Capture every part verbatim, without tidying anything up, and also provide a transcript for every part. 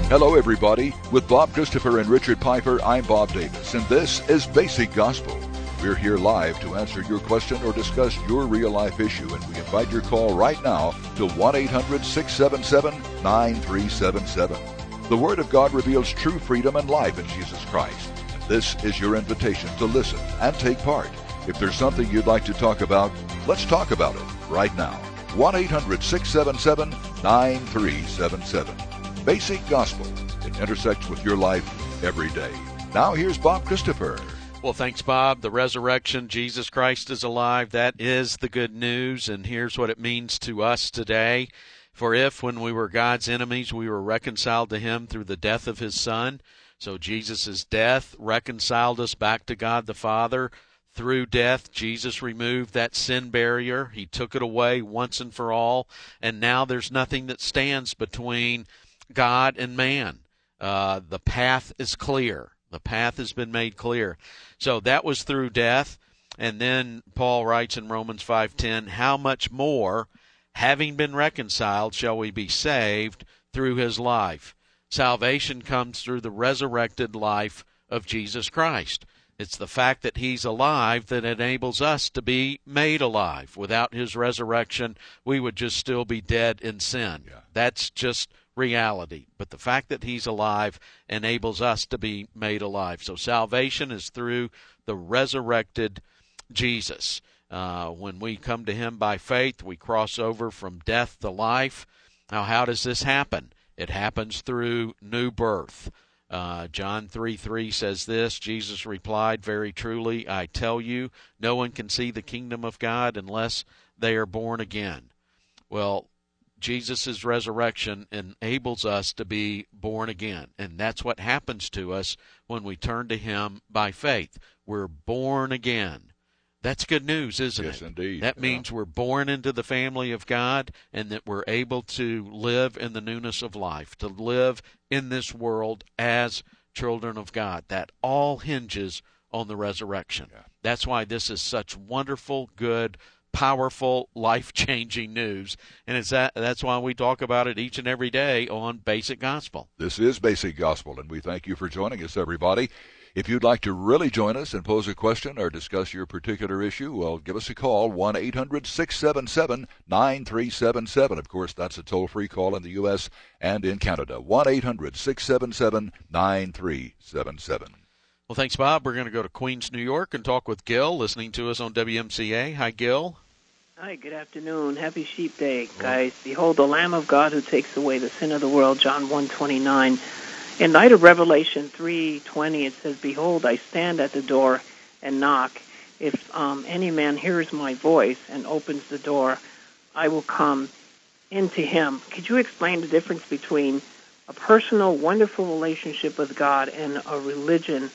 Hello, everybody. With Bob Christopher and Richard Piper, I'm Bob Davis, and this is Basic Gospel. We're here live to answer your question or discuss your real-life issue, and we invite your call right now to one eight hundred six seven seven nine three seven seven. The Word of God reveals true freedom and life in Jesus Christ. And this is your invitation to listen and take part. If there's something you'd like to talk about, let's talk about it right now. one eight hundred six seven seven nine three seven seven. Basic Gospel. It intersects with your life every day. Now here's Bob Christopher. Well, thanks, Bob. The resurrection, Jesus Christ is alive. That is the good news, and here's what it means to us today. For if, when we were God's enemies, we were reconciled to him through the death of his Son, so Jesus' death reconciled us back to God the Father. Through death, Jesus removed that sin barrier. He took it away once and for all, and now there's nothing that stands between God and man. Uh, the path is clear. The path has been made clear. So that was through death. And then Paul writes in Romans five ten, how much more, having been reconciled, shall we be saved through his life? Salvation comes through the resurrected life of Jesus Christ. It's the fact that he's alive that enables us to be made alive. Without his resurrection, we would just still be dead in sin. Yeah. That's just reality. But the fact that he's alive enables us to be made alive. So salvation is through the resurrected Jesus. Uh, when we come to him by faith, we cross over from death to life. Now, how does this happen? It happens through new birth. Uh, John three three says this, Jesus replied, very truly, I tell you, no one can see the kingdom of God unless they are born again. Well, Jesus' resurrection enables us to be born again, and that's what happens to us when we turn to him by faith. We're born again. That's good news, isn't yes, it? Yes, indeed. That yeah. means we're born into the family of God and that we're able to live in the newness of life, to live in this world as children of God. That all hinges on the resurrection. Yeah. That's why this is such wonderful, good, powerful, life-changing news, and it's that, that's why we talk about it each and every day on Basic Gospel. This is Basic Gospel, and we thank you for joining us, everybody. If you'd like to really join us and pose a question or discuss your particular issue, well, give us a call, one eight hundred six seven seven nine three seven seven. Of course, that's a toll-free call in the U S and in Canada, one eight hundred six seven seven nine three seven seven. Well, thanks, Bob. We're going to go to Queens, New York, and talk with Gil, listening to us on W M C A. Hi, Gil. Hi, good afternoon. Happy Sheep Day, guys. Oh. Behold, the Lamb of God who takes away the sin of the world, John one twenty-nine. In light of Revelation three twenty, it says, behold, I stand at the door and knock. If um, any man hears my voice and opens the door, I will come into him. Could you explain the difference between a personal, wonderful relationship with God and a religion,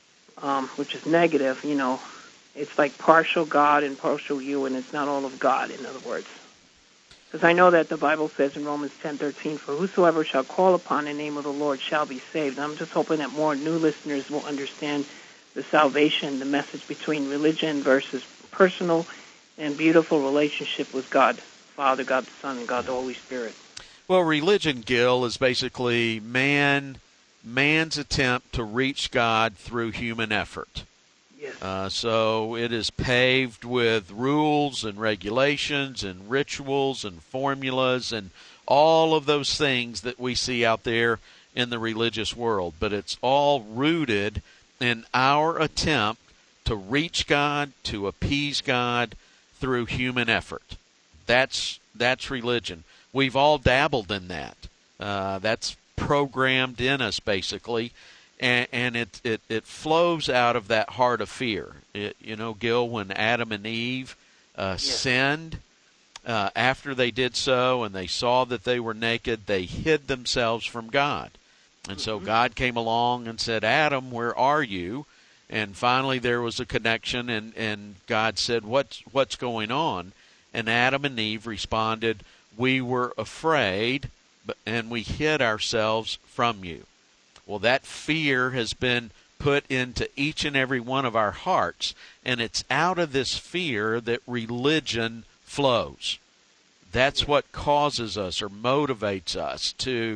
um, which is negative? You know, it's like partial God and partial you, and it's not all of God, in other words. Because I know that the Bible says in Romans ten thirteen, for whosoever shall call upon the name of the Lord shall be saved. And I'm just hoping that more new listeners will understand the salvation, the message between religion versus personal and beautiful relationship with God, Father, God the Son, and God the Holy Spirit. Well, religion, Gil, is basically man, man's attempt to reach God through human effort. Yes. Uh, so it is paved with rules and regulations and rituals and formulas and all of those things that we see out there in the religious world. But it's all rooted in our attempt to reach God, to appease God through human effort. That's that's religion. We've all dabbled in that. Uh, that's programmed in us, basically. And, and it, it, it flows out of that heart of fear. It, you know, Gil, when Adam and Eve uh, yes. sinned, uh, after they did so and they saw that they were naked, they hid themselves from God. And so mm-hmm. God came along and said, Adam, where are you? And finally there was a connection, and, and God said, what's, what's going on? And Adam and Eve responded, we were afraid, but, and we hid ourselves from you. Well, that fear has been put into each and every one of our hearts, and it's out of this fear that religion flows. That's what causes us or motivates us to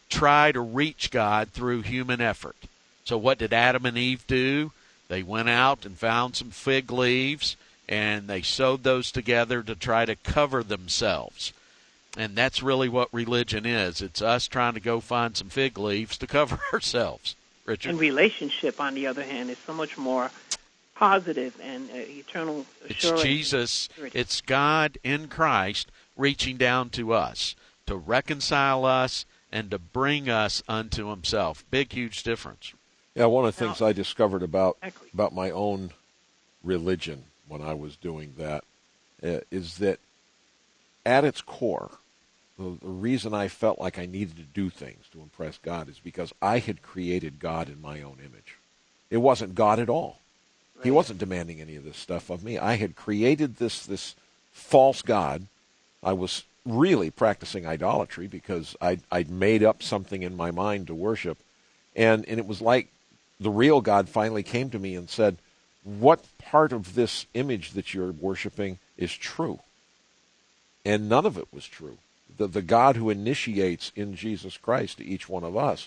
try to reach God through human effort. So what did Adam and Eve do? They went out and found some fig leaves, and they sewed those together to try to cover themselves. And that's really what religion is. It's us trying to go find some fig leaves to cover ourselves. Richard? And relationship, on the other hand, is so much more positive and uh, eternal assurance. It's Jesus. It's God in Christ reaching down to us to reconcile us and to bring us unto himself. Big, huge difference. Yeah, one of the things Now, I discovered about exactly. about my own religion when I was doing that uh, is that at its core, the, the reason I felt like I needed to do things to impress God is because I had created God in my own image. It wasn't God at all. Right. He wasn't demanding any of this stuff of me. I had created this this false God. I was really practicing idolatry because I'd, I'd made up something in my mind to worship. And, and it was like the real God finally came to me and said, what part of this image that you're worshiping is true? And none of it was true. The, the God who initiates in Jesus Christ to each one of us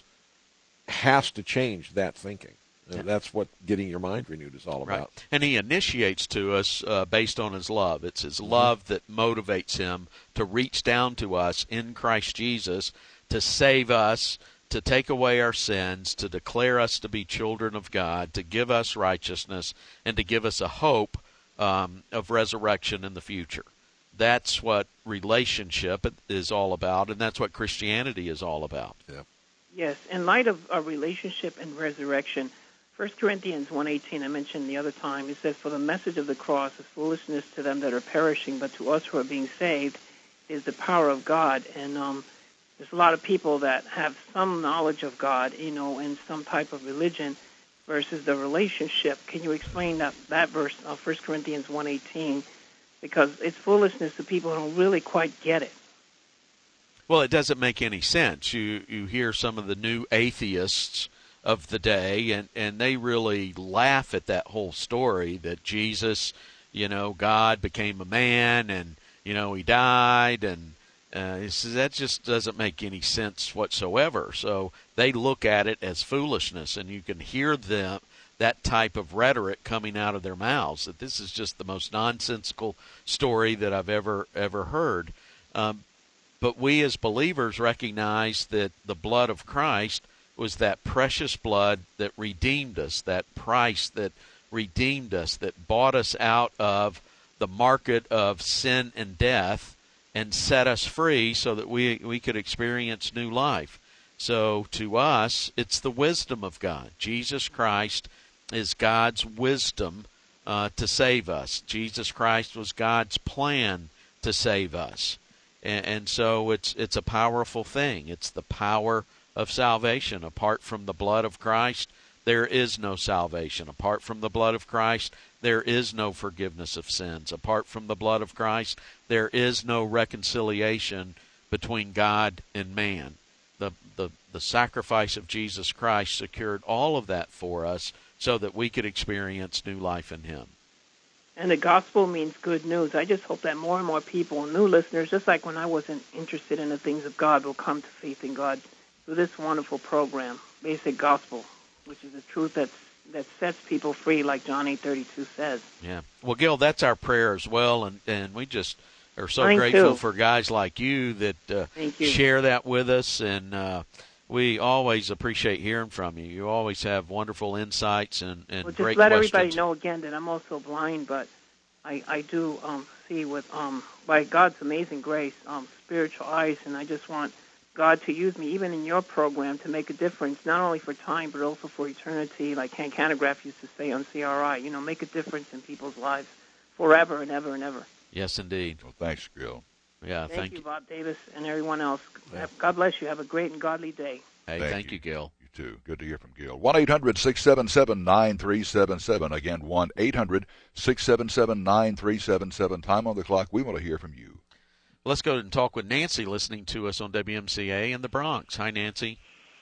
has to change that thinking. And that's what getting your mind renewed is all about. Right. And he initiates to us uh, based on his love. It's his love that motivates him to reach down to us in Christ Jesus to save us, to take away our sins, to declare us to be children of God, to give us righteousness, and to give us a hope um, of resurrection in the future. That's what relationship is all about, and that's what Christianity is all about. Yeah. Yes, in light of a relationship and resurrection, First Corinthians one eighteen, I mentioned the other time, it says, for the message of the cross is foolishness to them that are perishing, but to us who are being saved is the power of God. And um, there's a lot of people that have some knowledge of God, you know, in some type of religion versus the relationship. Can you explain that, that verse, uh, First Corinthians one eighteen? Because it's foolishness to people who don't really quite get it. Well, it doesn't make any sense. You you hear some of the new atheists of the day, and, and they really laugh at that whole story that Jesus, you know, God became a man, and, you know, he died, and uh, he says that just doesn't make any sense whatsoever. So they look at it as foolishness, and you can hear them, that type of rhetoric coming out of their mouths, that this is just the most nonsensical story that I've ever, ever heard. Um, but we as believers recognize that the blood of Christ was that precious blood that redeemed us, that price that redeemed us, that bought us out of the market of sin and death and set us free so that we, we could experience new life. So to us, it's the wisdom of God. Jesus Christ is God's wisdom uh, to save us. Jesus Christ was God's plan to save us. And, and so it's it's a powerful thing. It's the power of salvation. Apart from the blood of Christ, there is no salvation. Apart from the blood of Christ, there is no forgiveness of sins. Apart from the blood of Christ, there is no reconciliation between God and man. The, the, the sacrifice of Jesus Christ secured all of that for us so that we could experience new life in him. And the gospel means good news. I just hope that more and more people, new listeners, just like when I wasn't interested in the things of God, will come to faith in God through this wonderful program, Basic Gospel, which is the truth that's, that sets people free, like John eight thirty-two says. Yeah. Well, Gil, that's our prayer as well, and, and we just are so Mine grateful too. for guys like you that uh, Thank you. share that with us, and uh, we always appreciate hearing from you. You always have wonderful insights and, and Well, just great let questions. everybody know again that I'm also blind, but I, I do um, see with, um, by God's amazing grace, um, spiritual eyes, and I just want God to use me, even in your program, to make a difference, not only for time, but also for eternity, like Hank Hanegraaff used to say on C R I, you know, make a difference in people's lives forever and ever and ever. Yes, indeed. Well, thanks, Gil. Yeah, Thank, thank you, you. Bob Davis, and everyone else. Yeah. God bless you. Have a great and godly day. Hey, Thank thank you. you, Gil. You too. Good to hear from Gil. one eight hundred six seven seven nine three seven seven. Again, one eight hundred six seven seven nine three seven seven. Time on the clock. We want to hear from you. Let's go and talk with Nancy, listening to us on W M C A in the Bronx. Hi, Nancy.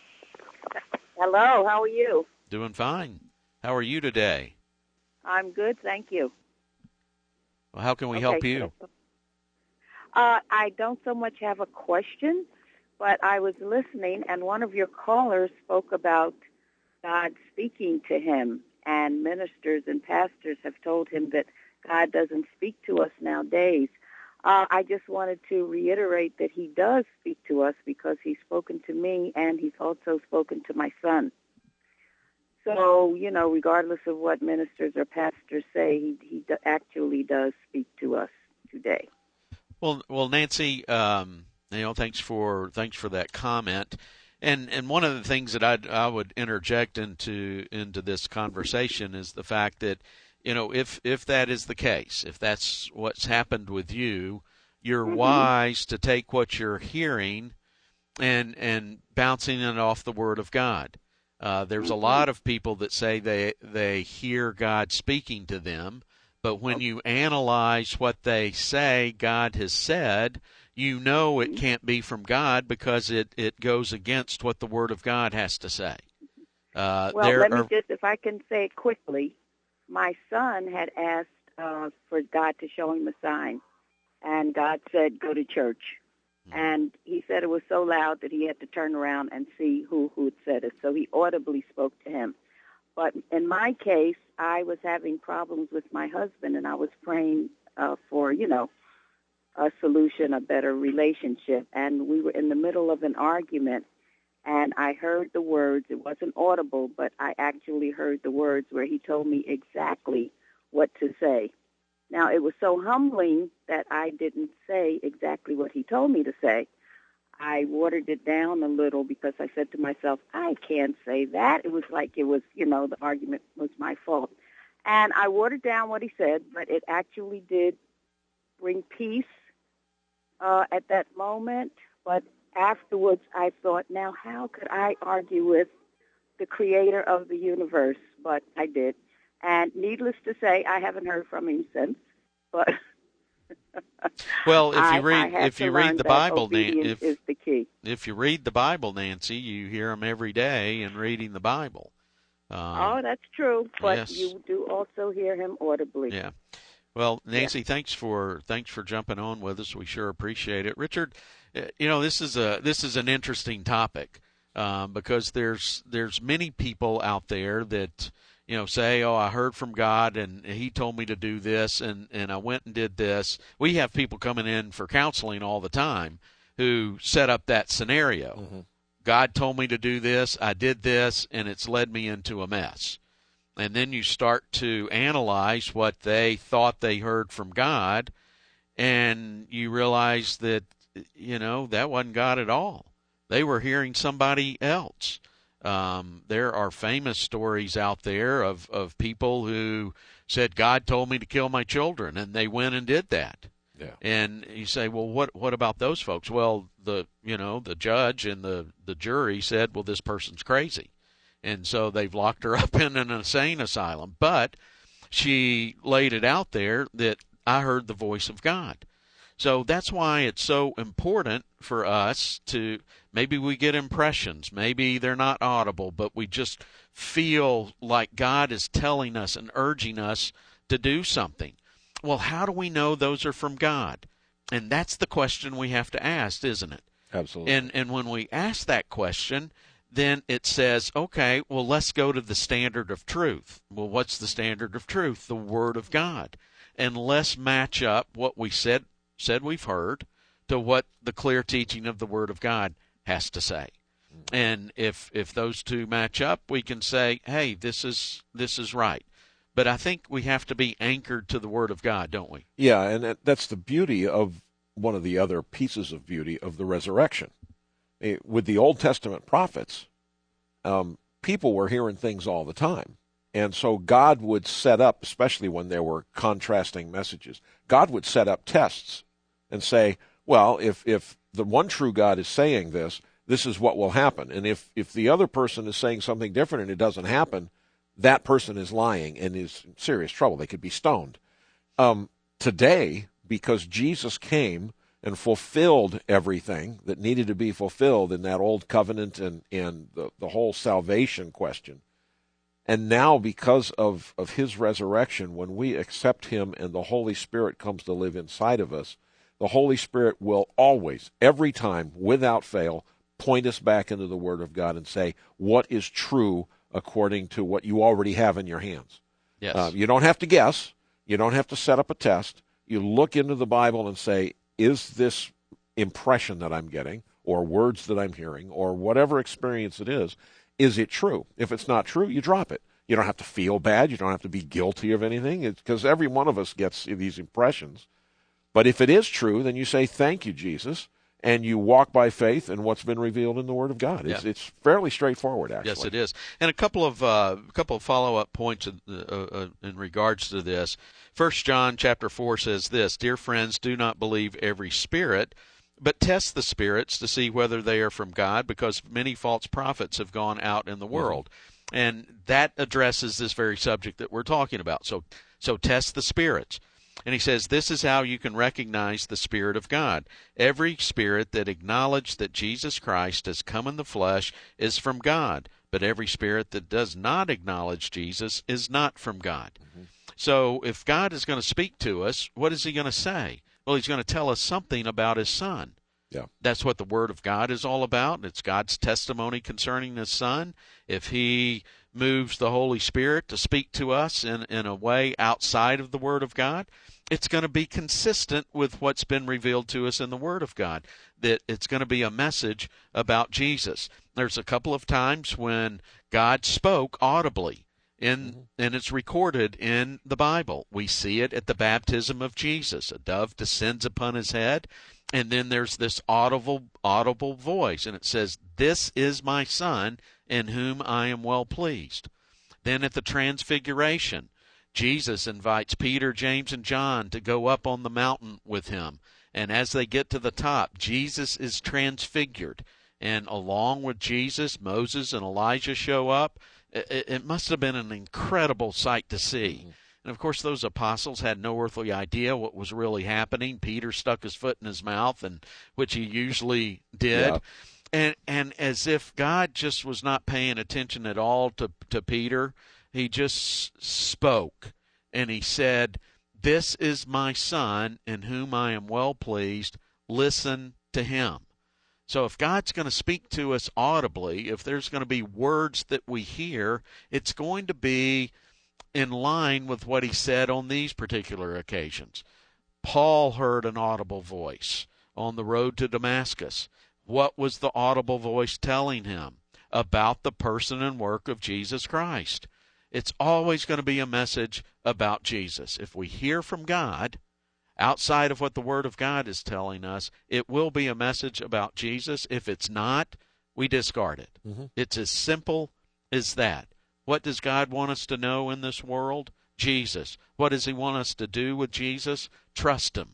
Hello, how are you? Doing fine. How are you today? I'm good, thank you. Well, how can we Okay, help you? Uh, I don't so much have a question, but I was listening, and one of your callers spoke about God speaking to him, and ministers and pastors have told him that God doesn't speak to us nowadays. Uh, I just wanted to reiterate that he does speak to us because he's spoken to me, and he's also spoken to my son. So, you know, regardless of what ministers or pastors say, he, he do, actually does speak to us today. Well, well, Nancy, um, you know, thanks for thanks for that comment. And and one of the things that I'd, I would interject into into this conversation is the fact that, you know, if if that is the case, if that's what's happened with you, you're mm-hmm. wise to take what you're hearing and and bouncing it off the Word of God. Uh, there's mm-hmm. a lot of people that say they they hear God speaking to them, but when okay. you analyze what they say God has said, you know it can't be from God because it, it goes against what the Word of God has to say. Uh, well, let me are, just, if I can say it quickly, my son had asked uh, for God to show him a sign, and God said, go to church. And he said it was so loud that he had to turn around and see who, who had said it. So he audibly spoke to him. But in my case, I was having problems with my husband, and I was praying uh, for, you know, a solution, a better relationship. And we were in the middle of an argument, and I heard the words. It wasn't audible, but I actually heard the words where he told me exactly what to say. Now, it was so humbling that I didn't say exactly what he told me to say. I watered it down a little because I said to myself, I can't say that. It was like it was, you know, the argument was my fault. And I watered down what he said, but it actually did bring peace uh, at that moment. But afterwards, I thought, now how could I argue with the creator of the universe? But I did. And needless to say, I haven't heard from him since. But well, if you I, read I if you read the Bible, Nancy, if, is the key. if you read the Bible, Nancy, you hear him every day in reading the Bible. Um, oh, that's true. But yes. you do also hear him audibly. Yeah. Well, Nancy, yeah. thanks for thanks for jumping on with us. We sure appreciate it. Richard, you know, this is a this is an interesting topic um, because there's there's many people out there that, you know, say, oh, I heard from God and he told me to do this and, and I went and did this. We have people coming in for counseling all the time who set up that scenario. Mm-hmm. God told me to do this, I did this, and it's led me into a mess. And then you start to analyze what they thought they heard from God, and you realize that, you know, that wasn't God at all. They were hearing somebody else. Um, there are famous stories out there of, of people who said, God told me to kill my children, and they went and did that. Yeah. And you say, well, what what about those folks? Well, the you know the judge and the, the jury said, well, this person's crazy. And so they've locked her up in an insane asylum. But she laid it out there that I heard the voice of God. So that's why it's so important for us to, maybe we get impressions, maybe they're not audible, but we just feel like God is telling us and urging us to do something. Well, how do we know those are from God? And that's the question we have to ask, isn't it? Absolutely. And and when we ask that question, then it says, okay, well, let's go to the standard of truth. Well, what's the standard of truth? The Word of God. And let's match up what we said said we've heard to what the clear teaching of the Word of God has to say. And if if those two match up, we can say, hey, this is this is right. But I think we have to be anchored to the Word of God, don't we? Yeah, and that's the beauty of one of the other pieces of beauty of the resurrection. With the Old Testament prophets, um, people were hearing things all the time. And so God would set up, especially when there were contrasting messages, God would set up tests and say, well, if, if the one true God is saying this, this is what will happen. And if, if the other person is saying something different and it doesn't happen, that person is lying and is in serious trouble. They could be stoned. Um, today, because Jesus came and fulfilled everything that needed to be fulfilled in that old covenant and, and the, the whole salvation question, and now because of, of his resurrection, when we accept him and the Holy Spirit comes to live inside of us, the Holy Spirit will always, every time, without fail, point us back into the Word of God and say what is true according to what you already have in your hands. Yes. Uh, you don't have to guess. You don't have to set up a test. You look into the Bible and say, is this impression that I'm getting, or words that I'm hearing, or whatever experience it is, is it true? If it's not true, you drop it. You don't have to feel bad. You don't have to be guilty of anything, because every one of us gets these impressions. But if it is true, then you say, thank you, Jesus, and you walk by faith in what's been revealed in the Word of God. It's, yeah. it's fairly straightforward, actually. Yes, it is. And a couple of uh, a couple of follow-up points in, uh, uh, in regards to this. First John chapter four says this, "Dear friends, do not believe every spirit, but test the spirits to see whether they are from God, because many false prophets have gone out in the world." Mm-hmm. And that addresses this very subject that we're talking about. So, so test the spirits. And he says, this is how you can recognize the Spirit of God. Every spirit that acknowledges that Jesus Christ has come in the flesh is from God, but every spirit that does not acknowledge Jesus is not from God. Mm-hmm. So if God is going to speak to us, what is he going to say? Well, he's going to tell us something about his Son. Yeah. That's what the Word of God is all about. It's God's testimony concerning his Son. If he moves the Holy Spirit to speak to us in, in a way outside of the Word of God, it's going to be consistent with what's been revealed to us in the Word of God, that it's going to be a message about Jesus. There's a couple of times when God spoke audibly, in, mm-hmm. and it's recorded in the Bible. We see it at the baptism of Jesus. A dove descends upon his head, and then there's this audible, audible voice, and it says, "This is my Son, in whom I am well pleased." Then at the Transfiguration, Jesus invites Peter, James, and John to go up on the mountain with him. And as they get to the top, Jesus is transfigured. And along with Jesus, Moses and Elijah show up. It, it must have been an incredible sight to see. Mm-hmm. And, of course, those apostles had no earthly idea what was really happening. Peter stuck his foot in his mouth, and which he usually did. Yeah. And and as if God just was not paying attention at all to, to Peter, he just spoke, and he said, "This is my Son, in whom I am well pleased. Listen to him." So if God's going to speak to us audibly, if there's going to be words that we hear, it's going to be in line with what he said on these particular occasions. Paul heard an audible voice on the road to Damascus. What was the audible voice telling him? About the person and work of Jesus Christ. It's always going to be a message about Jesus. If we hear from God, outside of what the Word of God is telling us, it will be a message about Jesus. If it's not, we discard it. Mm-hmm. It's as simple as that. What does God want us to know in this world? Jesus. What does he want us to do with Jesus? Trust him.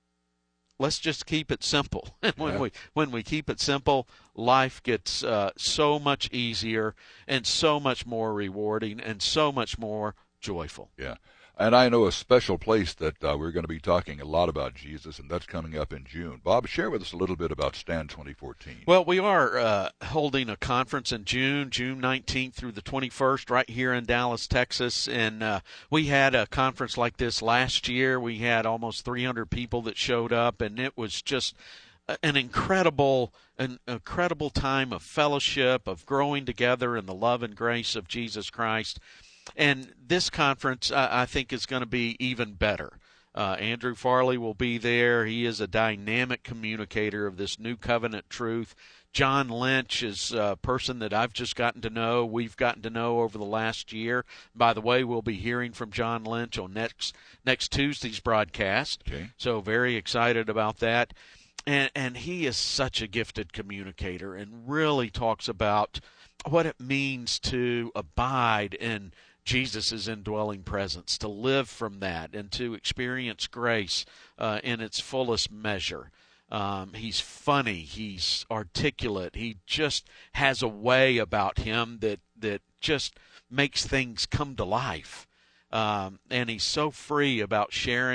Let's just keep it simple. And when yeah. we when we keep it simple, life gets uh, so much easier and so much more rewarding and so much more joyful. Yeah. And I know a special place that uh, we're going to be talking a lot about Jesus, and that's coming up in June. Bob, share with us a little bit about Stand twenty fourteen. Well, we are uh, holding a conference in June, June nineteenth through the twenty-first, right here in Dallas, Texas. And uh, we had a conference like this last year. We had almost three hundred people that showed up, and it was just an incredible, an incredible time of fellowship, of growing together in the love and grace of Jesus Christ. And this conference, uh, I think, is going to be even better. Uh, Andrew Farley will be there. He is a dynamic communicator of this new covenant truth. John Lynch is a person that I've just gotten to know. We've gotten to know over the last year. By the way, we'll be hearing from John Lynch on next next Tuesday's broadcast. Okay. So very excited about that. And and he is such a gifted communicator and really talks about what it means to abide in Jesus' indwelling presence, to live from that, and to experience grace uh, in its fullest measure. Um, he's funny. He's articulate. He just has a way about him that, that just makes things come to life. Um, and he's so free about sharing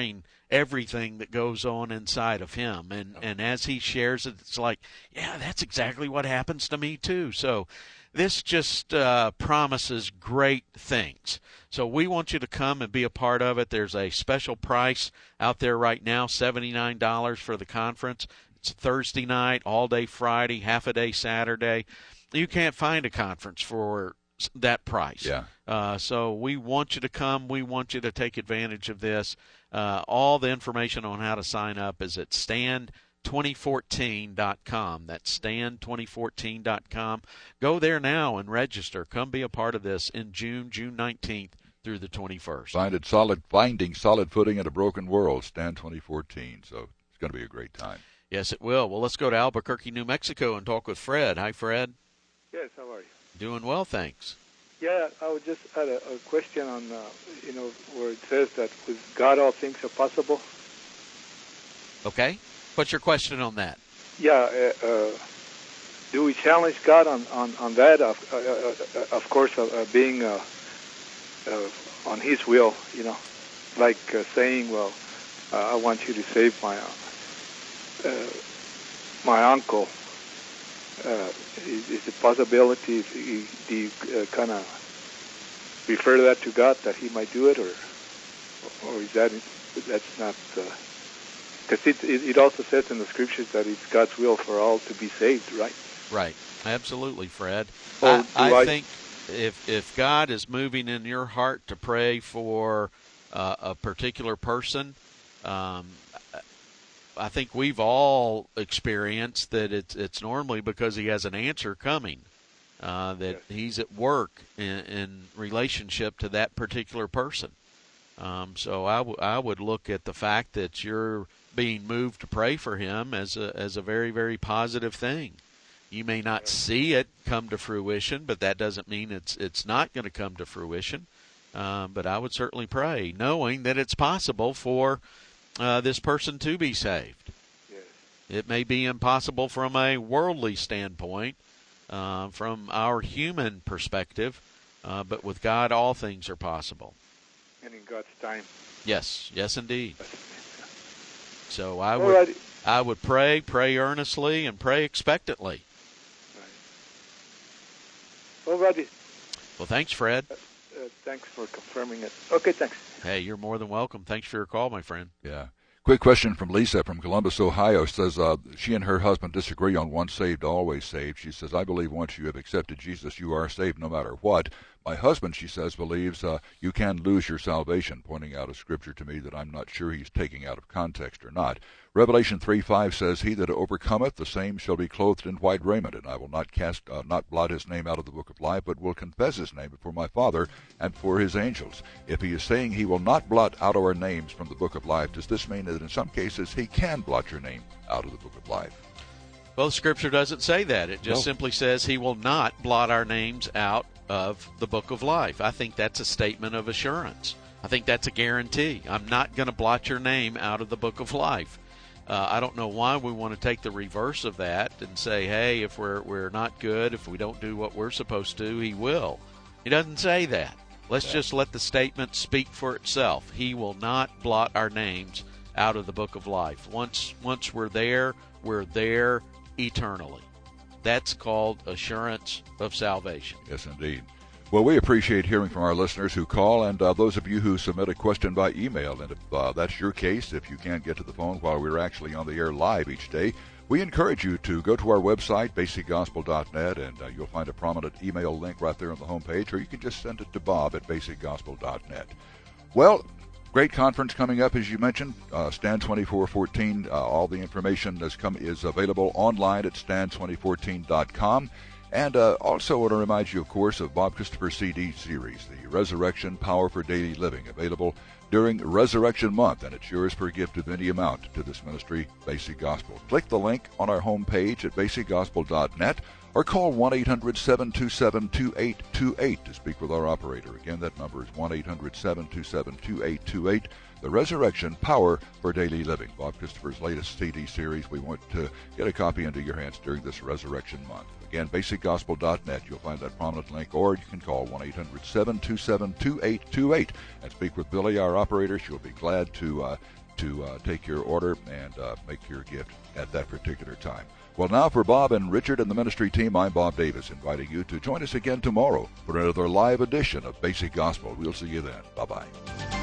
everything that goes on inside of him. And, and as he shares it, it's like, yeah, that's exactly what happens to me too. So this just uh, promises great things. So we want you to come and be a part of it. There's a special price out there right now, seventy-nine dollars for the conference. It's Thursday night, all day Friday, half a day Saturday. You can't find a conference for that price. Yeah. Uh, so we want you to come. We want you to take advantage of this. Uh, all the information on how to sign up is at stand twenty fourteen dot com. That's stand twenty fourteen dot com. Go there now and register. Come be a part of this in June, June nineteenth through the twenty-first. Find it solid, finding solid footing in a broken world, Stand twenty fourteen. So it's going to be a great time. Yes, it will. Well, let's go to Albuquerque, New Mexico, and talk with Fred. Hi, Fred. Yes, how are you? Doing well, thanks. Yeah, I would just had a, a question on, uh, you know, where it says that with God all things are possible. Okay. What's your question on that? Yeah, uh, uh, do we challenge God on, on, on that? Of, uh, uh, of course, uh, uh, being uh, uh, on His will, you know, like uh, saying, well, uh, I want you to save my uh, my uncle. Uh, is, is a possibility? Do you uh, kind of refer that to God that He might do it, or or is that that's not? Because uh, it, it it also says in the scriptures that it's God's will for all to be saved, right? Right. Absolutely, Fred. Well, I, I, I think if if God is moving in your heart to pray for uh, a particular person, um, I think we've all experienced that it's it's normally because He has an answer coming, uh, that yes. He's at work in, in relationship to that particular person. Um, so I, w- I would look at the fact that you're being moved to pray for him as a as a very, very positive thing. You may not see it come to fruition, but that doesn't mean it's it's not going to come to fruition. Um, but I would certainly pray, knowing that it's possible for Uh, this person to be saved. Yes. It may be impossible from a worldly standpoint, uh, from our human perspective, uh, but with God all things are possible. And in God's time. Yes, yes indeed. So I All would righty. I would pray, pray earnestly, and pray expectantly. All righty. Well, thanks, Fred. Uh, uh, thanks for confirming it. Okay, thanks. Hey, you're more than welcome. Thanks for your call, my friend. Yeah. Quick question from Lisa from Columbus, Ohio. Says uh, she and her husband disagree on once saved, always saved. She says, I believe once you have accepted Jesus, you are saved no matter what. My husband, she says, believes uh, you can lose your salvation, pointing out a scripture to me that I'm not sure he's taking out of context or not. Revelation three five says, He that overcometh, the same shall be clothed in white raiment, and I will not cast, uh, not blot his name out of the book of life, but will confess his name before my Father and before his angels. If he is saying he will not blot out our names from the book of life, does this mean that in some cases he can blot your name out of the book of life? Well, the scripture doesn't say that. It just No. simply says he will not blot our names out of the book of life. I think that's a statement of assurance. I think that's a guarantee. I'm not going to blot your name out of the book of life. Uh, I don't know why we want to take the reverse of that and say, hey, if we're we're not good, if we don't do what we're supposed to, he will. He doesn't say that. Let's Yeah. just let the statement speak for itself. He will not blot our names out of the book of life. Once once we're there, we're there eternally. That's called assurance of salvation. Yes, indeed. Well, we appreciate hearing from our listeners who call, and uh, those of you who submit a question by email. And if uh, that's your case, if you can't get to the phone while we're actually on the air live each day, we encourage you to go to our website, basic gospel dot net, and uh, you'll find a prominent email link right there on the homepage, or you can just send it to Bob at basic gospel dot net. Well, great conference coming up, as you mentioned, uh, Stand twenty-four fourteen. Uh, all the information is, come, is available online at stand twenty fourteen dot com. And uh, also want to remind you, of course, of Bob Christopher's C D series, the Resurrection Power for Daily Living, available during Resurrection Month, and it's yours for a gift of any amount to this ministry, Basic Gospel. Click the link on our homepage at basic gospel dot net or call one eight hundred seven two seven two eight two eight to speak with our operator. Again, that number is one eight hundred seven two seven two eight two eight. The Resurrection Power for Daily Living, Bob Christopher's latest C D series. We want to get a copy into your hands during this Resurrection Month. Again, basic gospel dot net. You'll find that prominent link, or you can call one eight hundred seven two seven two eight two eight and speak with Billy, our operator. She'll be glad to uh, to uh, take your order and uh, make your gift at that particular time. Well, now for Bob and Richard and the ministry team, I'm Bob Davis, inviting you to join us again tomorrow for another live edition of Basic Gospel. We'll see you then. Bye-bye.